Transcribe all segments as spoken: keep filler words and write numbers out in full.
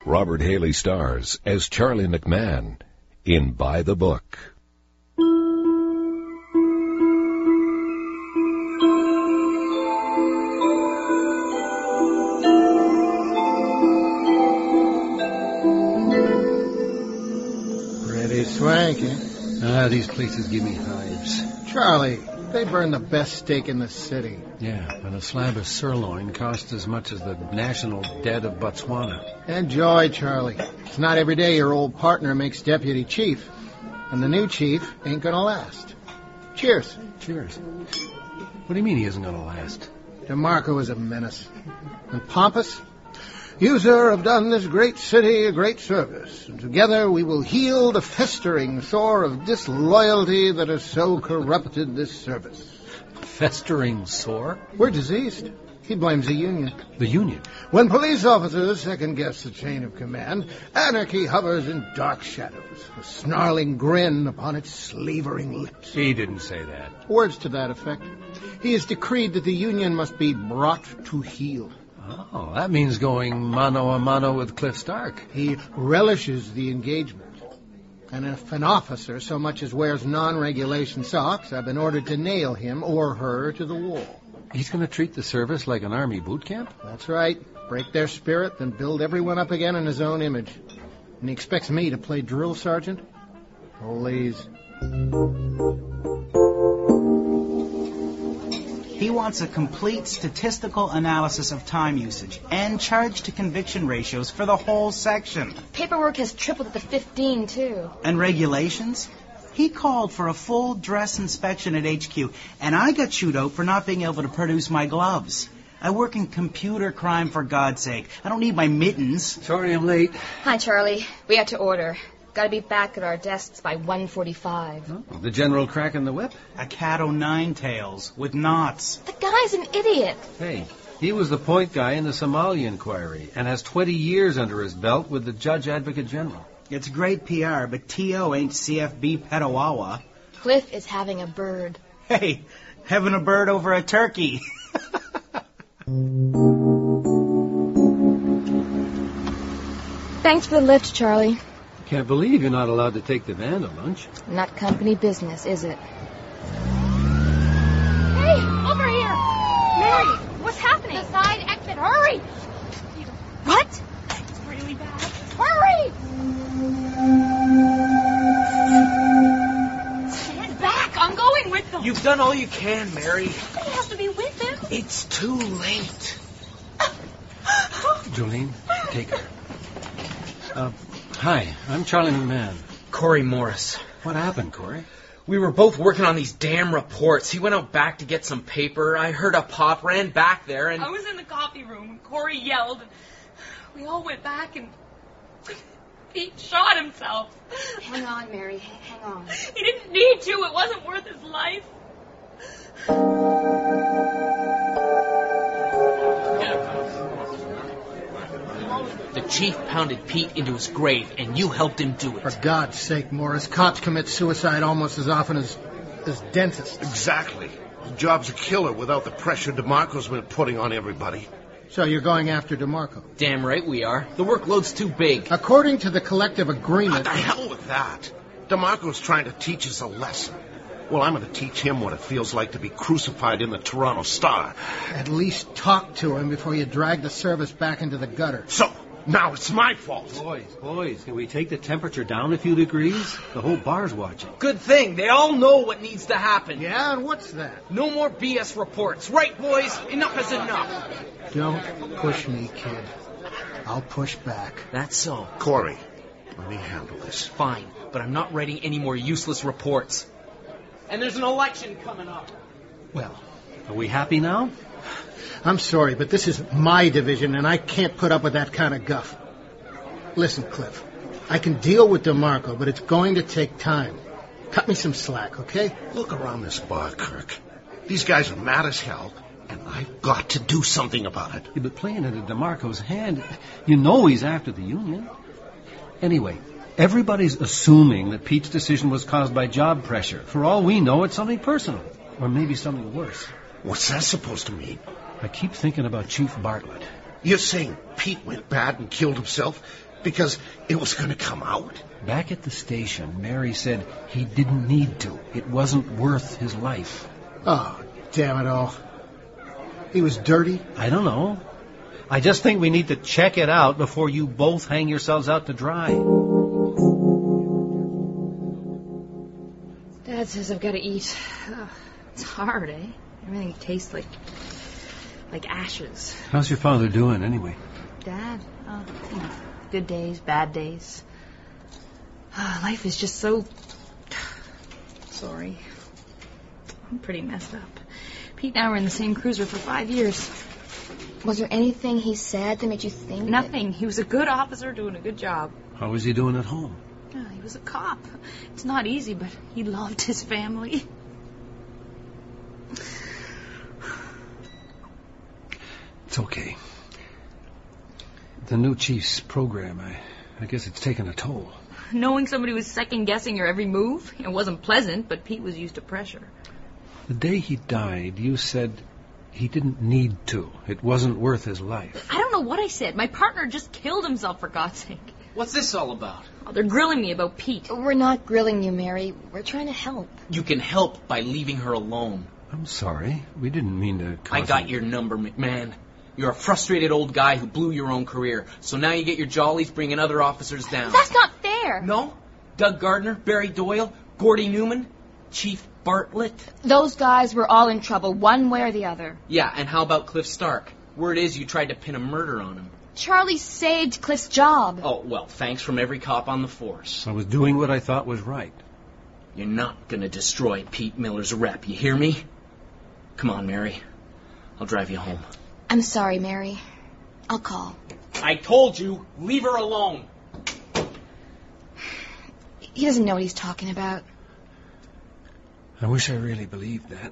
Robert Haley stars as Charlie McMahon in By the Book. Pretty swanky. Ah, these places give me hives. Charlie, they burn the best steak in the city. Yeah, but a slab of sirloin costs as much as the national debt of Botswana. Enjoy, Charlie. It's not every day your old partner makes deputy chief. And the new chief ain't gonna last. Cheers. Cheers. What do you mean he isn't gonna last? DeMarco is a menace. And pompous? You, sir, have done this great city a great service, and together we will heal the festering sore of disloyalty that has so corrupted this service. Festering sore? We're diseased. He blames the Union. The Union? When police officers second-guess the chain of command, anarchy hovers in dark shadows, a snarling grin upon its slavering lips. He didn't say that. Words to that effect. He has decreed that the Union must be brought to heel. Oh, that means going mano a mano with Cliff Stark. He relishes the engagement. And if an officer so much as wears non-regulation socks, I've been ordered to nail him or her to the wall. He's going to treat the service like an army boot camp? That's right. Break their spirit, then build everyone up again in his own image. And he expects me to play drill sergeant? Please. He wants a complete statistical analysis of time usage and charge-to-conviction ratios for the whole section. Paperwork has tripled at the fifteen, too. And regulations? He called for a full dress inspection at H Q, and I got chewed out for not being able to produce my gloves. I work in computer crime, for God's sake. I don't need my mittens. Sorry I'm late. Hi, Charlie. We had to order. Gotta be back at our desks by one forty-five. Oh, the general cracking the whip? A cat o' nine tails with knots. The guy's an idiot. Hey, he was the point guy in the Somalia inquiry and has twenty years under his belt with the Judge Advocate General. It's great P R, but T O ain't C F B Petawawa. Cliff is having a bird. Hey, having a bird over a turkey. Thanks for the lift, Charlie. Can't believe you're not allowed to take the van to lunch. Not company business, is it? Hey, over here! Mary, what's happening? The side exit, hurry! What? It's really bad. Hurry! Stand back, I'm going with them. You've done all you can, Mary. Somebody has to be with them. It's too late. Jolene, take her. Uh, hi, I'm Charlie McMahon. Corey Morris. What happened, Corey? We were both working on these damn reports. He went out back to get some paper. I heard a pop, ran back there, and... I was in the coffee room when Corey yelled. And we all went back and... he shot himself. Hang on, Mary. Hang on. He didn't need to. It wasn't worth his life. The chief pounded Pete into his grave, and you helped him do it. For God's sake, Morris, cops commit suicide almost as often as, as dentists. Exactly. The job's a killer without the pressure DeMarco's been putting on everybody. So you're going after DeMarco? Damn right we are. The workload's too big. According to the collective What agreement... the hell with that? DeMarco's trying to teach us a lesson. Well, I'm going to teach him what it feels like to be crucified in the Toronto Star. At least talk to him before you drag the service back into the gutter. So, now it's my fault. Boys, boys, can we take the temperature down a few degrees? The whole bar's watching. Good thing. They all know what needs to happen. Yeah, and what's that? No more B S reports. Right, boys? Enough is enough. Don't push me, kid. I'll push back. That's so. Corey, let me handle this. Fine, but I'm not writing any more useless reports. And there's an election coming up. Well, are we happy now? I'm sorry, but this is my division, and I can't put up with that kind of guff. Listen, Cliff, I can deal with DeMarco, but it's going to take time. Cut me some slack, okay? Look around this bar, Kirk. These guys are mad as hell, and I've got to do something about it. Yeah, but playing into DeMarco's hand, you know he's after the Union. Anyway, everybody's assuming that Pete's decision was caused by job pressure. For all we know, it's something personal. Or maybe something worse. What's that supposed to mean? I keep thinking about Chief Bartlett. You're saying Pete went bad and killed himself because it was going to come out. Back at the station, Mary said he didn't need to. It wasn't worth his life. Oh, damn it all. He was dirty? I don't know. I just think we need to check it out before you both hang yourselves out to dry. Dad says I've got to eat. Ugh, it's hard, eh? Everything tastes like... like ashes. How's your father doing, anyway? Dad? Oh, you know, good days, bad days. Oh, life is just so... Sorry. I'm pretty messed up. Pete and I were in the same cruiser for five years. Was there anything he said that made you think... Nothing. He was a good officer doing a good job. How was he doing at home? Yeah, he was a cop. It's not easy, but he loved his family. It's okay. The new chief's program, I, I guess it's taken a toll. Knowing somebody was second-guessing your every move, it wasn't pleasant, but Pete was used to pressure. The day he died, you said he didn't need to. It wasn't worth his life. I don't know what I said. My partner just killed himself, for God's sake. What's this all about? Oh, they're grilling me about Pete. We're not grilling you, Mary. We're trying to help. You can help by leaving her alone. I'm sorry. We didn't mean to cause I got any... your number, McMahon. You're a frustrated old guy who blew your own career, so now you get your jollies bringing other officers down. That's not fair. No? Doug Gardner, Barry Doyle, Gordy Newman, Chief Bartlett? Those guys were all in trouble, one way or the other. Yeah, and how about Cliff Stark? Word is you tried to pin a murder on him. Charlie saved Cliff's job. Oh, well, thanks from every cop on the force. I was doing what I thought was right. You're not gonna destroy Pete Miller's rep, you hear me? Come on, Mary. I'll drive you home. I'm sorry, Mary. I'll call. I told you, leave her alone. He doesn't know what he's talking about. I wish I really believed that.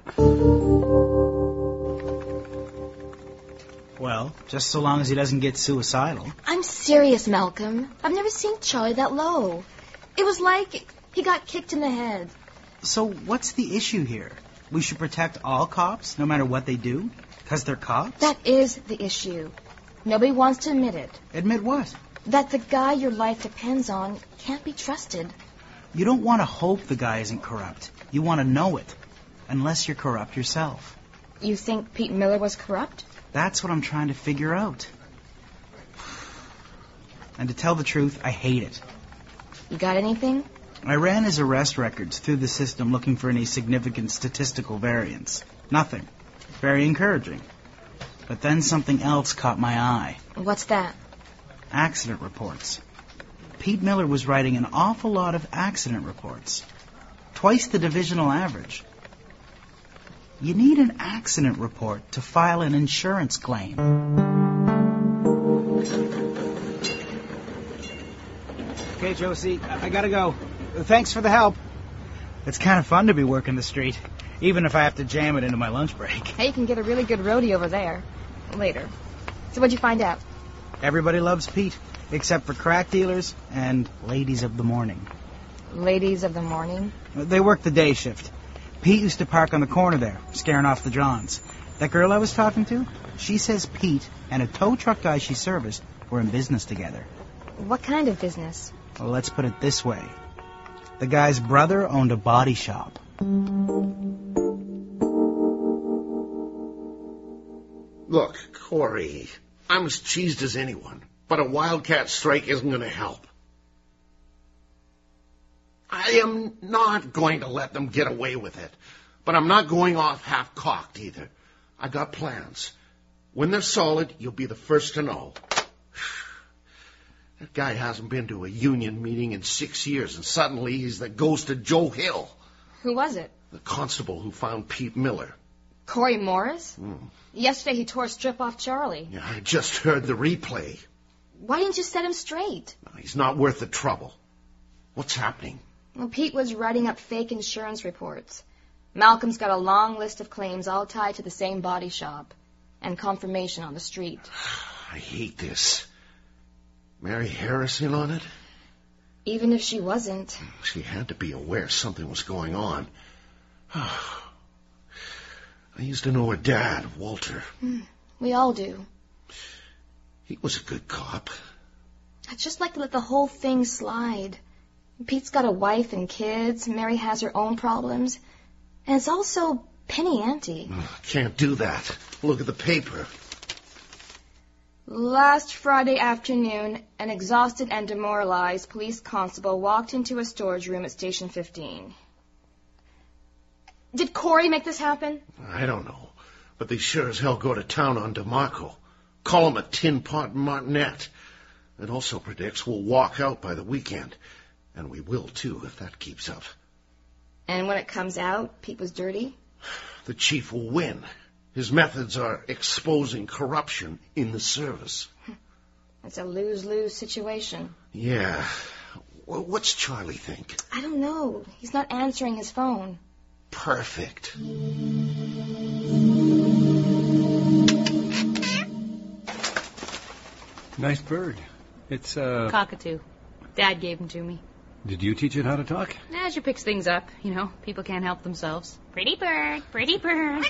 Well, just so long as he doesn't get suicidal. I'm serious, Malcolm. I've never seen Charlie that low. It was like he got kicked in the head. So what's the issue here? We should protect all cops, no matter what they do? Because they're cops? That is the issue. Nobody wants to admit it. Admit what? That the guy your life depends on can't be trusted. You don't want to hope the guy isn't corrupt. You want to know it. Unless you're corrupt yourself. You think Pete Miller was corrupt? That's what I'm trying to figure out. And to tell the truth, I hate it. You got anything? I ran his arrest records through the system looking for any significant statistical variance. Nothing. Very encouraging. But then something else caught my eye. What's that? Accident reports. Pete Miller was writing an awful lot of accident reports. Twice the divisional average. You need an accident report to file an insurance claim. Okay, Josie, I gotta go. Thanks for the help. It's kind of fun to be working the street, even if I have to jam it into my lunch break. Hey, you can get a really good roadie over there. Later. So what'd you find out? Everybody loves Pete, except for crack dealers and ladies of the morning. Ladies of the morning? They work the day shift. Pete used to park on the corner there, scaring off the Johns. That girl I was talking to, she says Pete and a tow truck guy she serviced were in business together. What kind of business? Well, let's put it this way. The guy's brother owned a body shop. Look, Corey, I'm as cheesed as anyone, but a wildcat strike isn't going to help. I am not going to let them get away with it, but I'm not going off half-cocked either. I got plans. When they're solid, you'll be the first to know. That guy hasn't been to a union meeting in six years, and suddenly he's the ghost of Joe Hill. Who was it? The constable who found Pete Miller. Corey Morris? Mm. Yesterday he tore a strip off Charlie. Yeah, I just heard the replay. Why didn't you set him straight? He's not worth the trouble. What's happening? Well, Pete was writing up fake insurance reports. Malcolm's got a long list of claims all tied to the same body shop. And confirmation on the street. I hate this. Mary Harris in on it? Even if she wasn't. She had to be aware something was going on. I used to know her dad, Walter. We all do. He was a good cop. I'd just like to let the whole thing slide. Pete's got a wife and kids. Mary has her own problems. And it's all so penny ante. Can't do that. Look at the paper. Last Friday afternoon, an exhausted and demoralized police constable walked into a storage room at Station fifteen. Did Corey make this happen? I don't know. But they sure as hell go to town on DeMarco. Call him a tin pot martinet. It also predicts we'll walk out by the weekend. And we will, too, if that keeps up. And when it comes out, Pete was dirty? The chief will win. His methods are exposing corruption in the service. It's a lose-lose situation. Yeah. Well, what's Charlie think? I don't know. He's not answering his phone. Perfect. Nice bird. It's, uh... Cockatoo. Dad gave him to me. Did you teach it how to talk? Azure picks things up. You know, people can't help themselves. Pretty bird, pretty bird.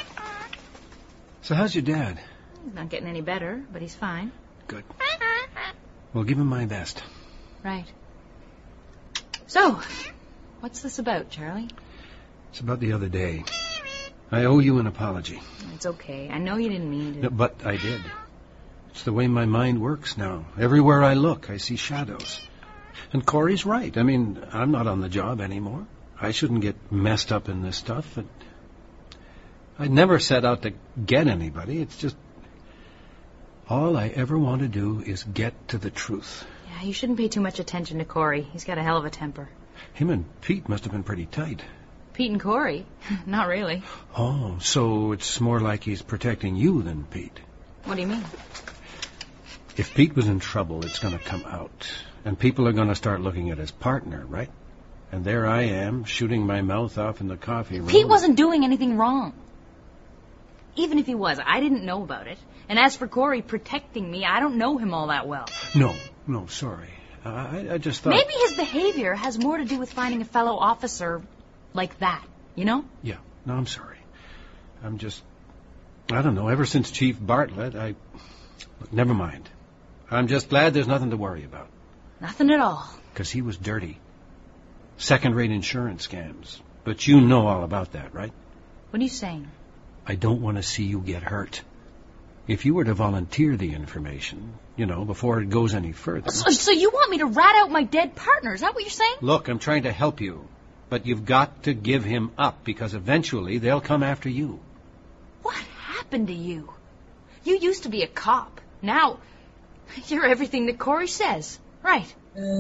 So how's your dad? He's not getting any better, but he's fine. Good. Well, give him my best. Right. So, what's this about, Charlie? It's about the other day. I owe you an apology. It's okay. I know you didn't mean to. No, but I did. It's the way my mind works now. Everywhere I look, I see shadows. And Corey's right. I mean, I'm not on the job anymore. I shouldn't get messed up in this stuff. But I never set out to get anybody. It's just all I ever want to do is get to the truth. Yeah, you shouldn't pay too much attention to Corey. He's got a hell of a temper. Him and Pete must have been pretty tight. Pete and Corey? Not really. Oh, so it's more like he's protecting you than Pete. What do you mean? If Pete was in trouble, it's going to come out. And people are going to start looking at his partner, right? And there I am, shooting my mouth off in the coffee room. Pete wasn't doing anything wrong. Even if he was, I didn't know about it. And as for Corey protecting me, I don't know him all that well. No, no, sorry. I, I just thought... Maybe his behavior has more to do with finding a fellow officer like that, you know? Yeah, no, I'm sorry. I'm just... I don't know, ever since Chief Bartlett, I... Look, never mind. I'm just glad there's nothing to worry about. Nothing at all. Because he was dirty. Second-rate insurance scams. But you know all about that, right? What are you saying? I don't want to see you get hurt. If you were to volunteer the information, you know, before it goes any further... So, so you want me to rat out my dead partner? Is that what you're saying? Look, I'm trying to help you. But you've got to give him up, because eventually they'll come after you. What happened to you? You used to be a cop. Now, you're everything that Corey says. Right.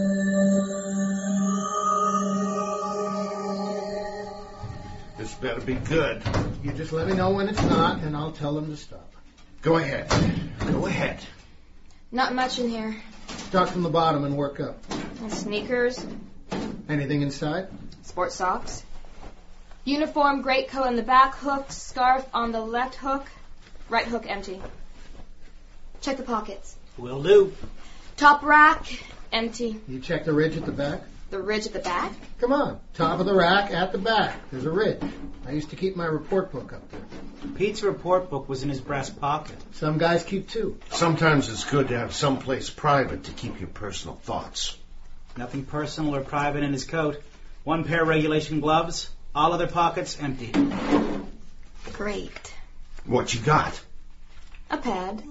This better be good. You just let me know when it's not, and I'll tell them to stop. Go ahead. Go ahead. Not much in here. Start from the bottom and work up. Sneakers, Anything inside? sports socks, uniform, greatcoat on the back hook, scarf on the left hook, right hook empty. Check the pockets. Will do. Top rack, empty. You check the ridge at the back? The ridge at the back? Come on. Top of the rack at the back. There's a ridge. I used to keep my report book up there. Pete's report book was in his breast pocket. Some guys keep two. Sometimes it's good to have someplace private to keep your personal thoughts. Nothing personal or private in his coat. One pair of regulation gloves. All other pockets empty. Great. What you got? A pad.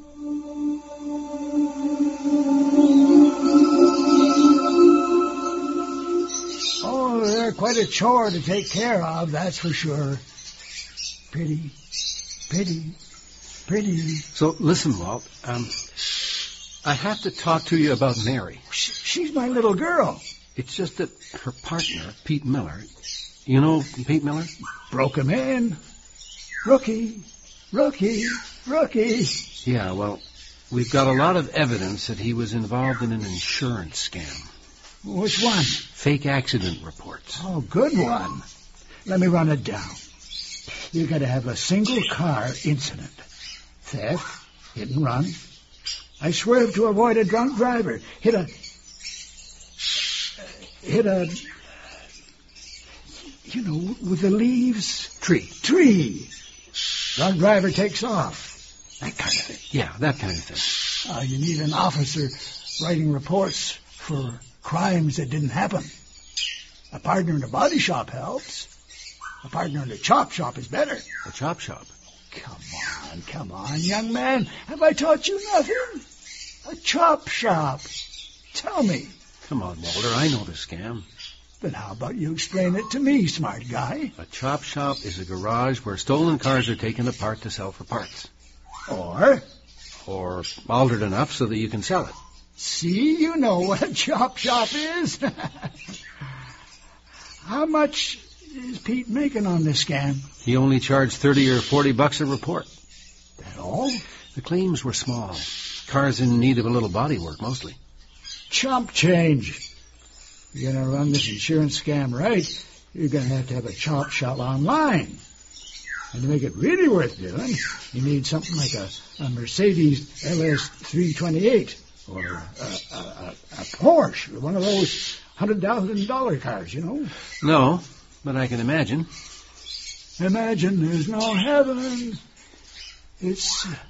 Oh, they're quite a chore to take care of, that's for sure. Pretty, pretty, pretty. So, listen, Walt. Um, I have to talk to you about Mary. She's my little girl. It's just that her partner, Pete Miller... You know Pete Miller? Broke him in. Rookie, rookie, rookie. Yeah, well, we've got a lot of evidence that he was involved in an insurance scam. Which one? Fake accident reports. Oh, good one. Let me run it down. You got to have a single car incident. Theft, hit and run. I swerved to avoid a drunk driver. Hit a... Hit a... You know, with the leaves. Tree. Tree. Drunk driver takes off. That kind of thing. Yeah, that kind of thing. Oh, you need an officer writing reports for crimes that didn't happen. A partner in a body shop helps. A partner in a chop shop is better. A chop shop? Come on, come on, young man. Have I taught you nothing? A chop shop. Tell me. Come on, Walter, I know the scam. Then how about you explain it to me, smart guy? A chop shop is a garage where stolen cars are taken apart to sell for parts. Or? Or altered enough so that you can sell it. See, you know what a chop shop is. How much is Pete making on this scam? He only charged thirty or forty bucks a report. That all? The claims were small. Cars in need of a little body work, mostly. Chump change. If you're going to run this insurance scam right, you're going to have to have a chop shop online. And to make it really worth doing, you need something like a, a Mercedes L S three twenty-eight or a, a, a, a Porsche, one of those one hundred thousand dollars cars, you know. No, but I can imagine. Imagine there's no heaven. It's... Uh,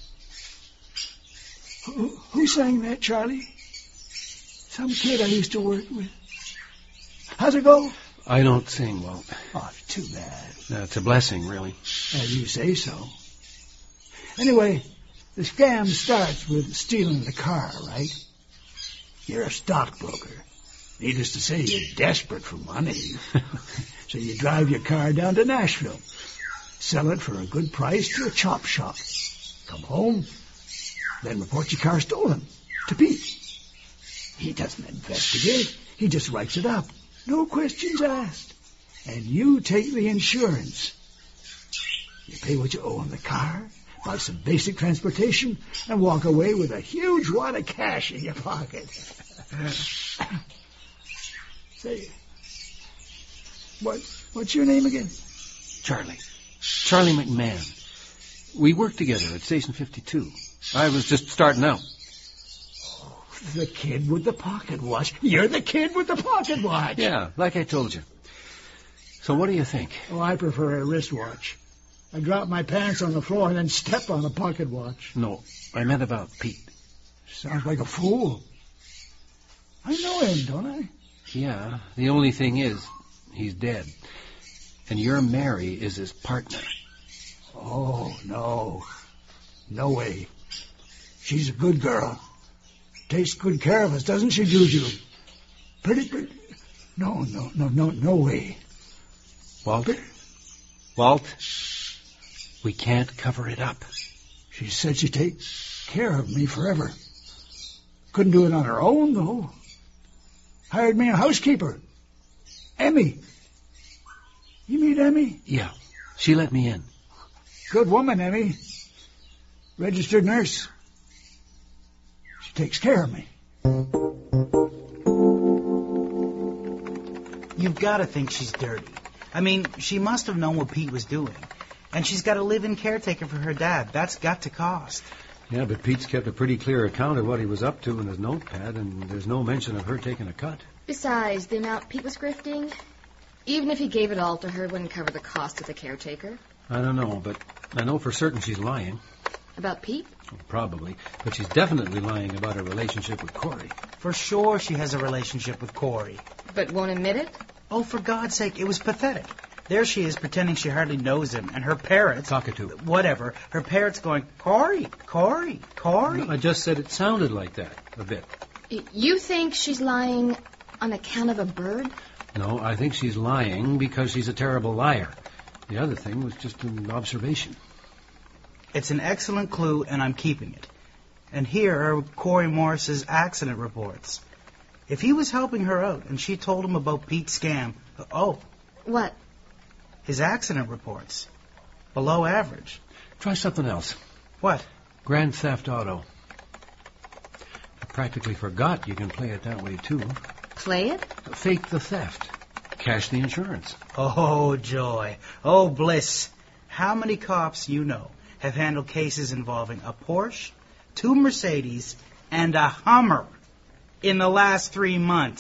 who, who sang that, Charlie? Some kid I used to work with. How's it go? I don't sing, Walt. Oh, too bad. That's a blessing, really. As you say so. Anyway, the scam starts with stealing the car, right? You're a stockbroker. Needless to say, you're desperate for money. So you drive your car down to Nashville. Sell it for a good price to a chop shop. Come home, then report your car stolen to Pete. He doesn't investigate. He just writes it up. No questions asked. And you take the insurance. You pay what you owe on the car, buy some basic transportation, and walk away with a huge wad of cash in your pocket. Say, what, what's your name again? Charlie. Charlie McMahon. We worked together at Station fifty-two. I was just starting out. The kid with the pocket watch. You're the kid with the pocket watch. Yeah, like I told you. So what do you think? Oh, I prefer a wristwatch. I drop my pants on the floor and then step on a pocket watch. No, I meant about Pete. Sounds like a fool. I know him, don't I? Yeah, the only thing is, he's dead. And your Mary is his partner. Oh, no. No way. She's a good girl. Takes good care of us, doesn't she, Juju? Pretty, pretty. No, no, no, no, no way. Walt? Pretty. Walt? We can't cover it up. She said she'd take care of me forever. Couldn't do it on her own, though. Hired me a housekeeper. Emmy. You meet Emmy? Yeah. She let me in. Good woman, Emmy. Registered nurse. She takes care of me. You've got to think she's dirty. I mean, she must have known what Pete was doing. And she's got a live-in caretaker for her dad. That's got to cost. Yeah, but Pete's kept a pretty clear account of what he was up to in his notepad, and there's no mention of her taking a cut. Besides, the amount Pete was grifting, even if he gave it all to her, wouldn't cover the cost of the caretaker. I don't know, but I know for certain she's lying. About Pete? Well, probably, but she's definitely lying about her relationship with Corey. For sure she has a relationship with Corey. But won't admit it? Oh, for God's sake, it was pathetic. There she is pretending she hardly knows him, and her parrots... Cockatoo. Whatever. Her parrots going, Corey, Corey, Corey. No, I just said it sounded like that, a bit. You think she's lying on account of a bird? No, I think she's lying because she's a terrible liar. The other thing was just an observation. It's an excellent clue, and I'm keeping it. And here are Corey Morris's accident reports. If he was helping her out, and she told him about Pete's scam... Oh. What? His accident reports. Below average. Try something else. What? Grand Theft Auto. I practically forgot you can play it that way, too. Play it? Fake the theft. Cash the insurance. Oh, joy. Oh, bliss. How many cops you know have handled cases involving a Porsche, two Mercedes, and a Hummer in the last three months?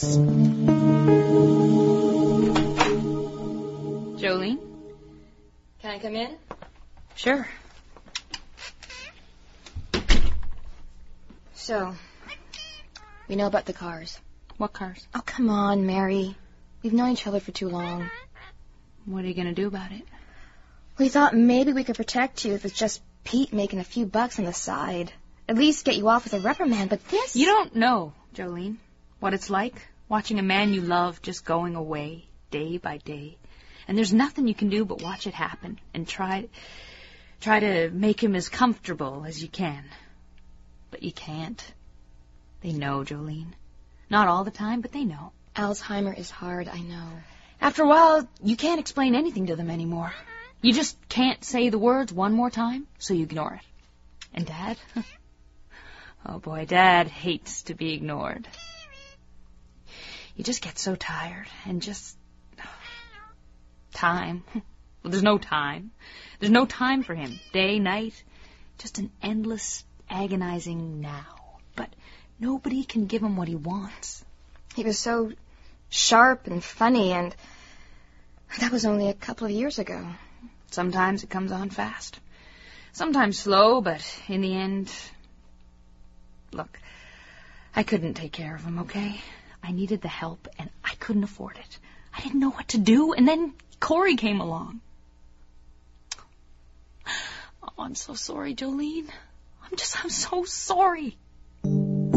Jolene? Can I come in? Sure. So, We know about the cars. What cars? Oh, come on, Mary. We've known each other for too long. What are you going to do about it? We thought maybe we could protect you if it's just Pete making a few bucks on the side. At least get you off with a reprimand, but this... You don't know, Jolene, what it's like watching a man you love just going away day by day. And there's nothing you can do but watch it happen and try, try to make him as comfortable as you can. But you can't. They know, Jolene. Not all the time, but they know. Alzheimer is hard, I know. After a while, you can't explain anything to them anymore. You just can't say the words one more time, so you ignore it. And Dad? Oh boy, Dad hates to be ignored. You just get so tired and just... Time. Well, there's no time. There's no time for him. Day, night, just an endless, agonizing now. But nobody can give him what he wants. He was so sharp and funny, and that was only a couple of years ago. Sometimes it comes on fast. Sometimes slow, but in the end... Look, I couldn't take care of him, okay? I needed the help, and I couldn't afford it. I didn't know what to do, and then Corey came along. Oh, I'm so sorry, Jolene. I'm just, I'm so sorry. We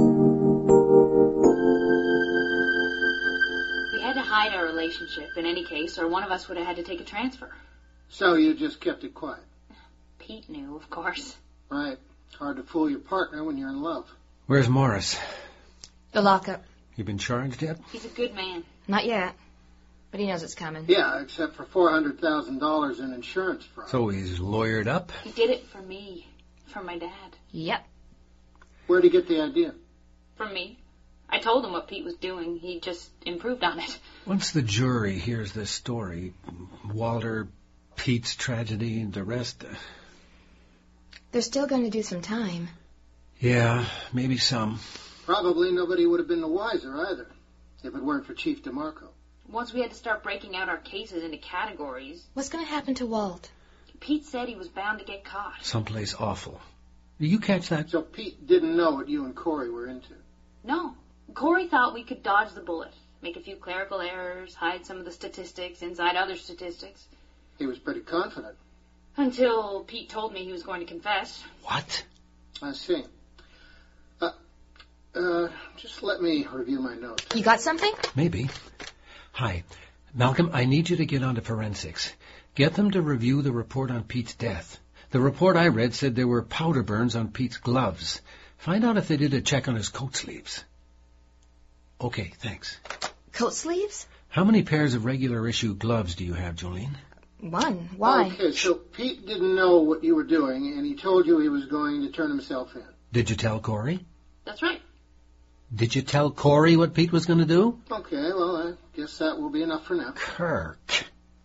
had to hide our relationship in any case, or one of us would have had to take a transfer. So you just kept it quiet? Pete knew, of course. Right. Hard to fool your partner when you're in love. Where's Morris? The lockup. You been charged yet? He's a good man. Not yet. But he knows it's coming. Yeah, except for four hundred thousand dollars in insurance fraud. So he's lawyered up? He did it for me. For my dad. Yep. Where'd he get the idea? From me. I told him what Pete was doing. He just improved on it. Once the jury hears this story, Walter, Pete's tragedy, and the rest... Uh... They're still going to do some time. Yeah, maybe some. Probably nobody would have been the wiser either, if it weren't for Chief DeMarco. Once we had to start breaking out our cases into categories... What's going to happen to Walt? Pete said he was bound to get caught. Someplace awful. Did you catch that? So Pete didn't know what you and Corey were into? No. Corey thought we could dodge the bullet, make a few clerical errors, hide some of the statistics inside other statistics. He was pretty confident. Until Pete told me he was going to confess. What? I see. Uh, uh, just let me review my notes. You got something? Maybe. Hi. Malcolm, I need you to get onto forensics. Get them to review the report on Pete's death. The report I read said there were powder burns on Pete's gloves. Find out if they did a check on his coat sleeves. Okay, thanks. Coat sleeves? How many pairs of regular issue gloves do you have, Jolene? One. Why? Okay, so Pete didn't know what you were doing, and he told you he was going to turn himself in. Did you tell Corey? That's right. Did you tell Corey what Pete was going to do? Okay, well, I guess that will be enough for now. Kirk.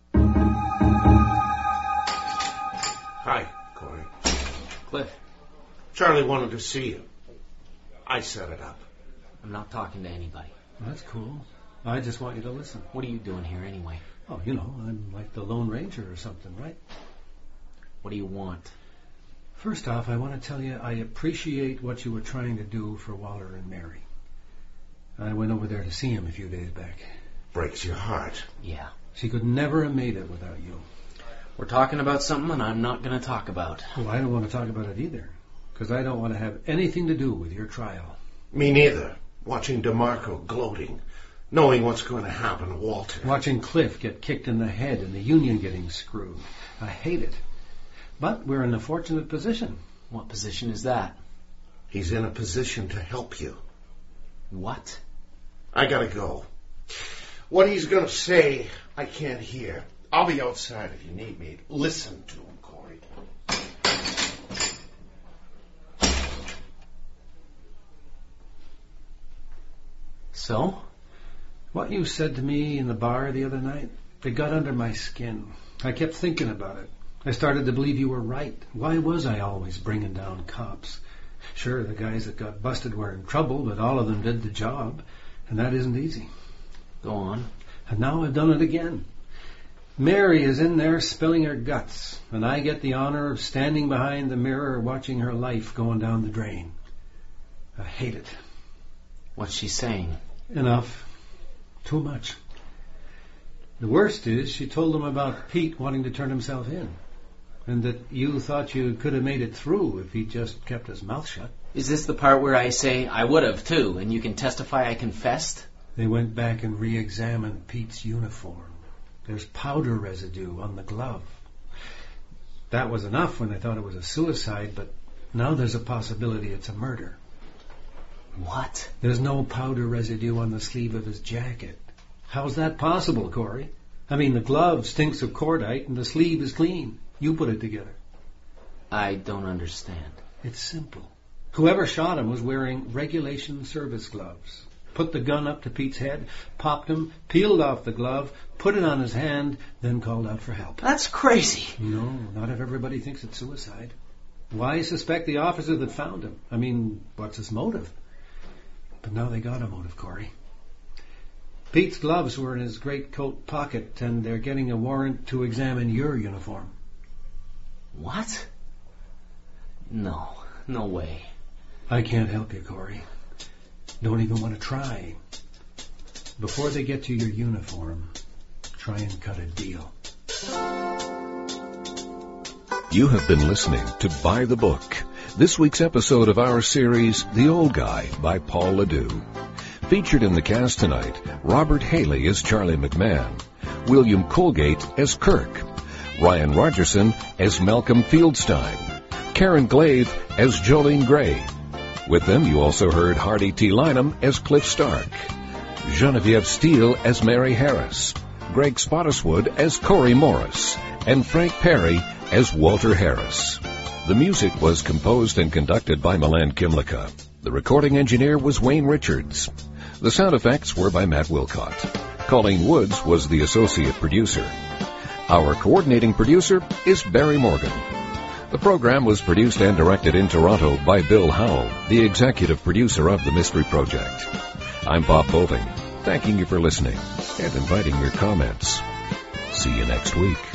Hi, Corey. Cliff, Charlie wanted to see you. I set it up. I'm not talking to anybody. That's cool. I just want you to listen. What are you doing here anyway? Oh, you know, I'm like the Lone Ranger or something, right? What do you want? First off, I want to tell you I appreciate what you were trying to do for Walter and Mary. I went over there to see him a few days back. Breaks your heart. Yeah. She could never have made it without you. We're talking about something and I'm not going to talk about. Well, I don't want to talk about it either, because I don't want to have anything to do with your trial. Me neither. Watching DeMarco gloating, knowing what's going to happen to Walter. Watching Cliff get kicked in the head and the union getting screwed. I hate it. But we're in a fortunate position. What position is that? He's in a position to help you. What? I gotta go. What he's gonna say, I can't hear. I'll be outside if you need me. Listen to him, Corey. So? What you said to me in the bar the other night, it got under my skin. I kept thinking about it. I started to believe you were right. Why was I always bringing down cops? Sure, the guys that got busted were in trouble, but all of them did the job, and that isn't easy. Go on. And now I've done it again. Mary is in there spilling her guts, and I get the honor of standing behind the mirror watching her life going down the drain. I hate it. What's she saying? Enough. Too much. The worst is she told him about Pete wanting to turn himself in, and that you thought you could have made it through if he just kept his mouth shut. Is this the part where I say I would have, too, and you can testify I confessed? They went back and re-examined Pete's uniform. There's powder residue on the glove. That was enough when they thought it was a suicide, but now there's a possibility it's a murder. What? There's no powder residue on the sleeve of his jacket. How's that possible, Corey? I mean, the glove stinks of cordite and the sleeve is clean. You put it together. I don't understand. It's simple. Whoever shot him was wearing regulation service gloves. Put the gun up to Pete's head, popped him, peeled off the glove, put it on his hand, then called out for help. That's crazy. No, not if everybody thinks it's suicide. Why suspect the officer that found him? I mean, what's his motive? But now they got a motive, Corey. Pete's gloves were in his greatcoat pocket, and they're getting a warrant to examine your uniform. What? No, no way. I can't help you, Corey. Don't even want to try. Before they get to your uniform, try and cut a deal. You have been listening to By the Book, this week's episode of our series, The Old Guy by Paul Ledoux. Featured in the cast tonight, Robert Haley as Charlie McMahon, William Colgate as Kirk, Ryan Rogerson as Malcolm Fieldstein, Karen Glaive as Jolene Gray. With them, you also heard Hardy T. Lynham as Cliff Stark, Genevieve Steele as Mary Harris, Greg Spottiswoode as Corey Morris, and Frank Perry as Walter Harris. The music was composed and conducted by Milan Kimlicka. The recording engineer was Wayne Richards. The sound effects were by Matt Wilcott. Colleen Woods was the associate producer. Our coordinating producer is Barry Morgan. The program was produced and directed in Toronto by Bill Howell, the executive producer of The Mystery Project. I'm Bob Boving, thanking you for listening and inviting your comments. See you next week.